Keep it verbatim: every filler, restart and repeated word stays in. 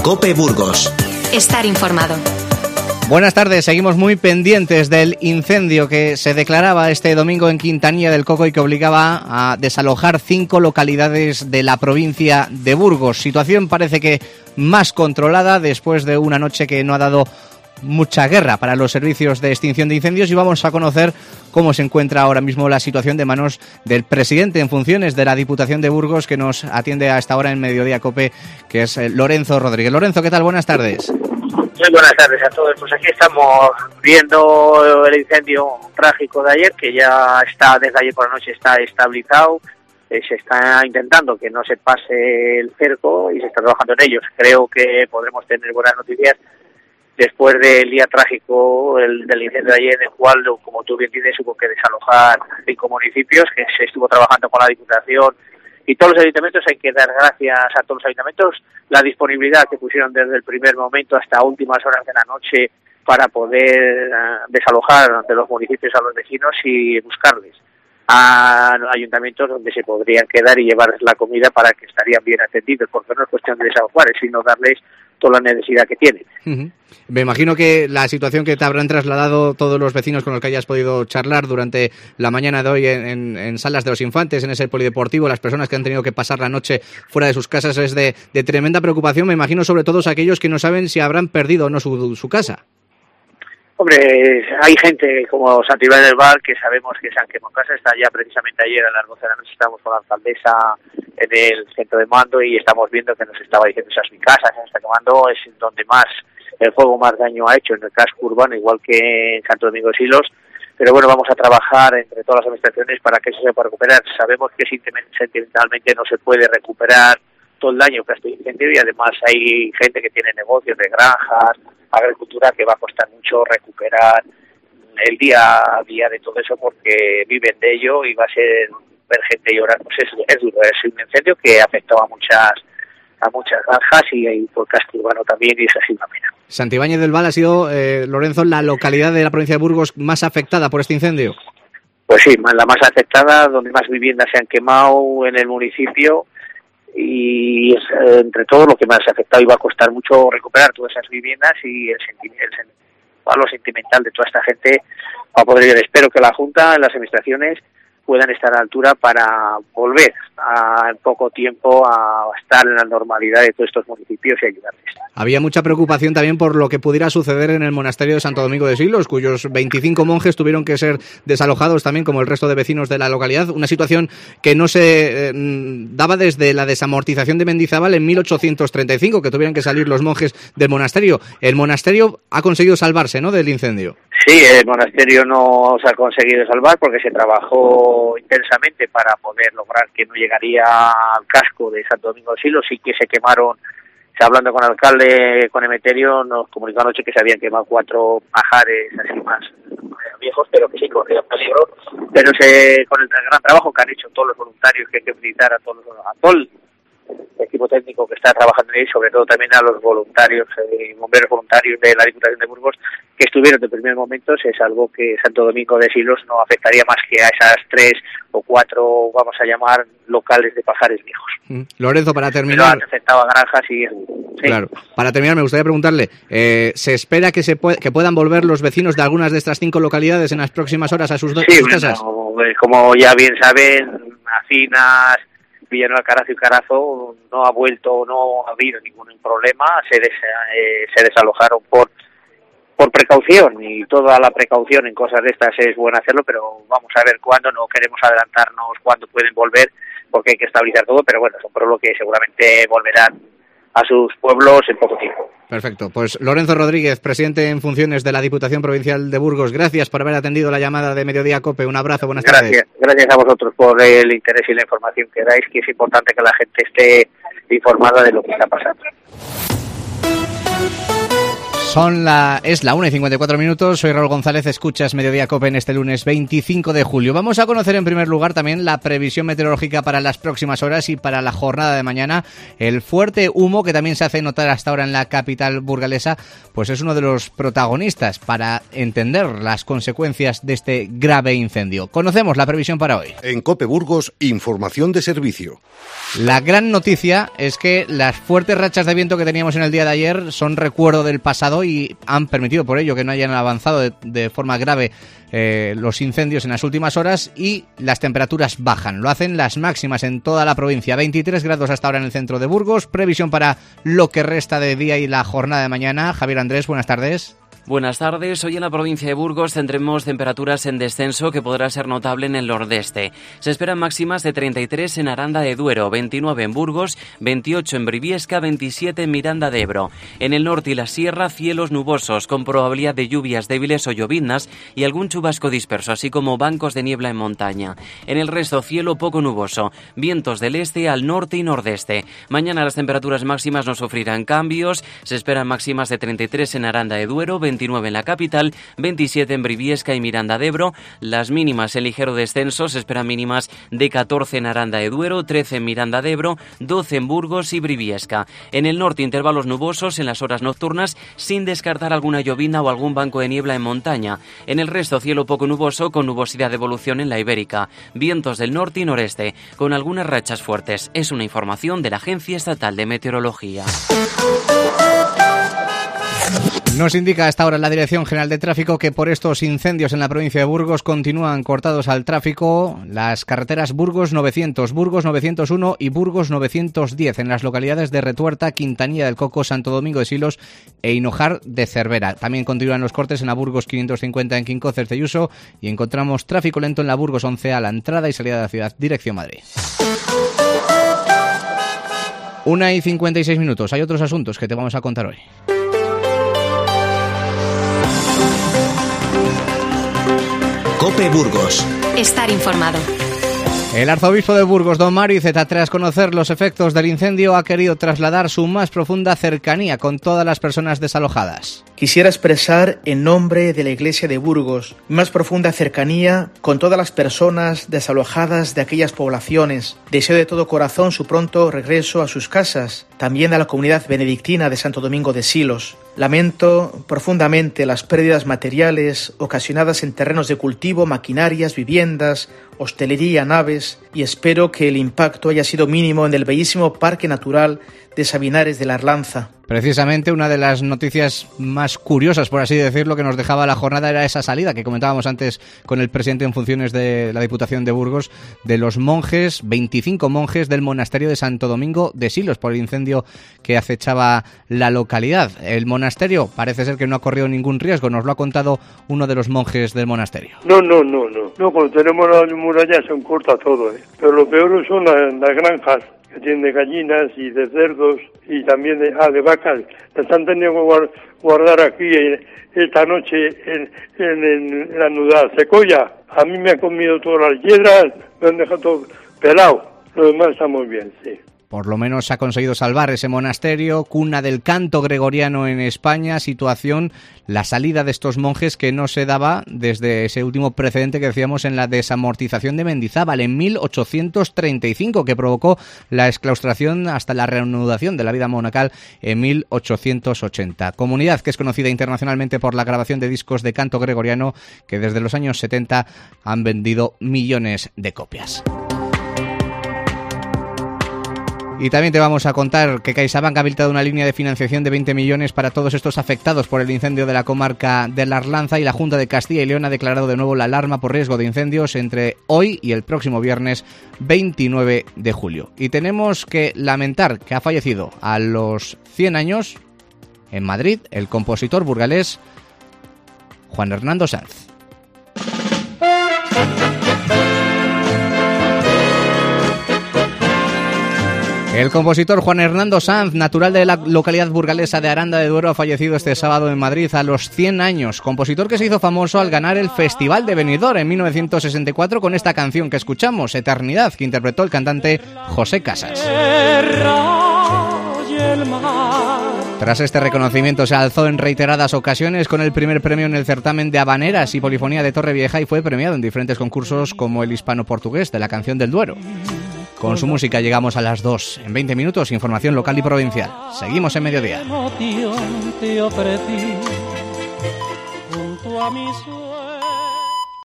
COPE Burgos. Estar informado. Buenas tardes, seguimos muy pendientes del incendio que se declaraba este domingo en Quintanilla del Coco y que obligaba a desalojar cinco localidades de la provincia de Burgos. Situación parece que más controlada después de una noche que no ha dado mucha guerra para los servicios de extinción de incendios, y vamos a conocer cómo se encuentra ahora mismo la situación de manos del presidente en funciones de la Diputación de Burgos, que nos atiende a esta hora en Mediodía COPE, que es Lorenzo Rodríguez. Lorenzo, ¿qué tal? Buenas tardes. Muy buenas tardes a todos. Pues aquí estamos viendo el incendio trágico de ayer, que ya está, desde ayer por la noche está estabilizado. Eh, se está intentando que no se pase el cerco y se está trabajando en ellos. Creo que podremos tener buenas noticias después del día trágico el, del incendio de ayer, en el cual, como tú bien dices, hubo que desalojar cinco municipios, que se estuvo trabajando con la Diputación y todos los ayuntamientos. Hay que dar gracias a todos los ayuntamientos la disponibilidad que pusieron desde el primer momento hasta últimas horas de la noche para poder uh, desalojar de los municipios a los vecinos y buscarles a ayuntamientos donde se podrían quedar y llevarles la comida para que estarían bien atendidos, porque no es cuestión de desalojar, sino darles toda la necesidad que tienen. Uh-huh. Me imagino que la situación que te habrán trasladado todos los vecinos con los que hayas podido charlar durante la mañana de hoy en, en, en Salas de los Infantes, en ese polideportivo, las personas que han tenido que pasar la noche fuera de sus casas, es de, de tremenda preocupación. Me imagino sobre todo aquellos que no saben si habrán perdido o no su, su casa. Hombre, hay gente como Santibáñez del Val que sabemos que se han quemado casa. Está ya precisamente ayer a las doce de la noche, estamos con la alcaldesa en el centro de mando y estamos viendo que nos estaba diciendo: esa es mi casa, se está quemando, es donde más el fuego más daño ha hecho en el casco urbano, igual que en Santo Domingo de Silos. Pero bueno, vamos a trabajar entre todas las administraciones para que eso se pueda recuperar. Sabemos que sentimentalmente no se puede recuperar todo el daño que ha sido incendio, y además hay gente que tiene negocios de granjas, agricultura, que va a costar mucho recuperar el día a día de todo eso, porque viven de ello y va a ser ver gente llorar. Pues es, es duro, es un incendio que afectó a muchas a muchas granjas y, y por casco urbano también, y es así una pena. Santibáñez del Val ha sido, eh, Lorenzo, la localidad de la provincia de Burgos más afectada por este incendio. Pues sí, la más afectada, donde más viviendas se han quemado en el municipio, y es, eh, entre todo lo que más ha afectado, y va a costar mucho recuperar todas esas viviendas, y el, senti- el sen- valor sentimental de toda esta gente va a poder ir. Espero que la Junta, las administraciones, puedan estar a la altura para volver a, en poco tiempo a estar en la normalidad de todos estos municipios y ayudarles. Había mucha preocupación también por lo que pudiera suceder en el monasterio de Santo Domingo de Silos, cuyos veinticinco monjes tuvieron que ser desalojados también, como el resto de vecinos de la localidad. Una situación que no se eh, daba desde la desamortización de Mendizábal en mil ochocientos treinta y cinco, que tuvieron que salir los monjes del monasterio. El monasterio ha conseguido salvarse, ¿no?, del incendio. Sí, el monasterio no se ha conseguido salvar porque se trabajó intensamente para poder lograr que no llegaría al casco de Santo Domingo de Silos, y que se quemaron. Hablando con el alcalde, con Emeterio, nos comunicó anoche que se habían quemado cuatro pajares así más viejos, pero que sí corrían peligro. Pero se, con el gran trabajo que han hecho todos los voluntarios, que hay que utilizar a todos los, a todo el equipo técnico que está trabajando ahí, sobre todo también a los voluntarios, eh, bomberos voluntarios de la Diputación de Burgos, que estuvieron de primer momento, se salvó que Santo Domingo de Silos no afectaría más que a esas tres o cuatro, vamos a llamar, locales de pajares viejos. Mm. Lorenzo, para terminar... Pero afectaba a granjas y... Sí. Claro. Para terminar, me gustaría preguntarle, eh, ¿se espera que se puede, que puedan volver los vecinos de algunas de estas cinco localidades en las próximas horas a sus, do- sí, sus casas? Bueno, como ya bien saben, Acinas, Villanueva, Carazo y Carazo no ha vuelto, no ha habido ningún problema, se, des, eh, se desalojaron por por precaución, y toda la precaución en cosas de estas es bueno hacerlo, pero vamos a ver cuándo. No queremos adelantarnos cuándo pueden volver, porque hay que estabilizar todo, pero bueno, es un pueblo que seguramente volverán a sus pueblos en poco tiempo. Perfecto. Pues Lorenzo Rodríguez, presidente en funciones de la Diputación Provincial de Burgos, gracias por haber atendido la llamada de Mediodía COPE. Un abrazo, buenas gracias, tardes. Gracias a vosotros por el interés y la información que dais, que es importante que la gente esté informada de lo que está pasando. Son la, es la una y cincuenta y cuatro minutos, soy Raúl González, escuchas Mediodía Cope en este lunes veinticinco de julio. Vamos a conocer en primer lugar también la previsión meteorológica para las próximas horas y para la jornada de mañana. El fuerte humo que también se hace notar hasta ahora en la capital burgalesa, pues es uno de los protagonistas para entender las consecuencias de este grave incendio. Conocemos la previsión para hoy. En Cope Burgos, información de servicio. La gran noticia es que las fuertes rachas de viento que teníamos en el día de ayer son recuerdo del pasado y han permitido por ello que no hayan avanzado de, de forma grave eh, los incendios en las últimas horas y las temperaturas bajan. Lo hacen las máximas en toda la provincia. veintitrés grados hasta ahora en el centro de Burgos. Previsión para lo que resta de día y la jornada de mañana. Javier Andrés, buenas tardes. Buenas tardes. Hoy en la provincia de Burgos tendremos temperaturas en descenso que podrá ser notable en el nordeste. Se esperan máximas de treinta y tres en Aranda de Duero, veintinueve en Burgos, veintiocho en Briviesca, veintisiete en Miranda de Ebro. En el norte y la sierra, cielos nubosos con probabilidad de lluvias débiles o lloviznas y algún chubasco disperso, así como bancos de niebla en montaña. En el resto, cielo poco nuboso, vientos del este al norte y nordeste. Mañana las temperaturas máximas no sufrirán cambios. Se esperan máximas de treinta y tres en Aranda de Duero, veintinueve en la capital, veintisiete en Briviesca y Miranda de Ebro. Las mínimas en ligero descenso, se esperan mínimas de catorce en Aranda de Duero, trece en Miranda de Ebro, doce en Burgos y Briviesca. En el norte, intervalos nubosos en las horas nocturnas, sin descartar alguna llovizna o algún banco de niebla en montaña. En el resto, cielo poco nuboso, con nubosidad de evolución en la Ibérica. Vientos del norte y noreste, con algunas rachas fuertes. Es una información de la Agencia Estatal de Meteorología. Nos indica hasta ahora la Dirección General de Tráfico que por estos incendios en la provincia de Burgos continúan cortados al tráfico las carreteras Burgos novecientos, Burgos novecientos uno y Burgos novecientos diez en las localidades de Retuerta, Quintanilla del Coco, Santo Domingo de Silos e Hinojar de Cervera. También continúan los cortes en la Burgos quinientos cincuenta en Quincó, Cercelluso y encontramos tráfico lento en la Burgos once a la entrada y salida de la ciudad, dirección Madrid. Una y cincuenta y seis minutos. Hay otros asuntos que te vamos a contar hoy. Cope Burgos. Estar informado. El arzobispo de Burgos, don Mario Iceta, tras conocer los efectos del incendio, ha querido trasladar su más profunda cercanía con todas las personas desalojadas. Quisiera expresar en nombre de la Iglesia de Burgos mi más profunda cercanía con todas las personas desalojadas de aquellas poblaciones. Deseo de todo corazón su pronto regreso a sus casas, también a la comunidad benedictina de Santo Domingo de Silos. Lamento profundamente las pérdidas materiales ocasionadas en terrenos de cultivo, maquinarias, viviendas, hostelería, naves, y espero que el impacto haya sido mínimo en el bellísimo Parque Natural de Sabinares de la Arlanza. Precisamente una de las noticias más curiosas, por así decirlo, que nos dejaba la jornada era esa salida que comentábamos antes con el presidente en funciones de la Diputación de Burgos, de los monjes, veinticinco monjes del monasterio de Santo Domingo de Silos por el incendio que acechaba la localidad. El monasterio parece ser que no ha corrido ningún riesgo, nos lo ha contado uno de los monjes del monasterio. No, no, no, no. No, cuando tenemos la muralla se corta todo, ¿eh? Pero lo peor son las, las granjas, que tienen de gallinas y de cerdos y también de, ah, de vacas. Las han tenido que guardar aquí esta noche en, en, en la Nudad Secoya. A mí me han comido todas las hiedras, me han dejado todo pelado. Lo demás está muy bien, sí. Por lo menos ha conseguido salvar ese monasterio, cuna del canto gregoriano en España, situación, la salida de estos monjes que no se daba desde ese último precedente que decíamos en la desamortización de Mendizábal en mil ochocientos treinta y cinco, que provocó la exclaustración hasta la reanudación de la vida monacal en mil ochocientos ochenta. Comunidad que es conocida internacionalmente por la grabación de discos de canto gregoriano que desde los años setenta han vendido millones de copias. Y también te vamos a contar que CaixaBank ha habilitado una línea de financiación de veinte millones para todos estos afectados por el incendio de la comarca de la Arlanza y la Junta de Castilla y León ha declarado de nuevo la alarma por riesgo de incendios entre hoy y el próximo viernes veintinueve de julio. Y tenemos que lamentar que ha fallecido a los cien años en Madrid el compositor burgalés Juan Hernando Sanz. El compositor Juan Hernando Sanz, natural de la localidad burgalesa de Aranda de Duero, ha fallecido este sábado en Madrid a los cien años. Compositor que se hizo famoso al ganar el Festival de Benidorm en mil novecientos sesenta y cuatro con esta canción que escuchamos, Eternidad, que interpretó el cantante José Casas. Tras este reconocimiento se alzó en reiteradas ocasiones con el primer premio en el certamen de habaneras y polifonía de Torrevieja y fue premiado en diferentes concursos como el hispano-portugués de la canción del Duero. Con su música llegamos a las dos. En veinte minutos, información local y provincial. Seguimos en Mediodía.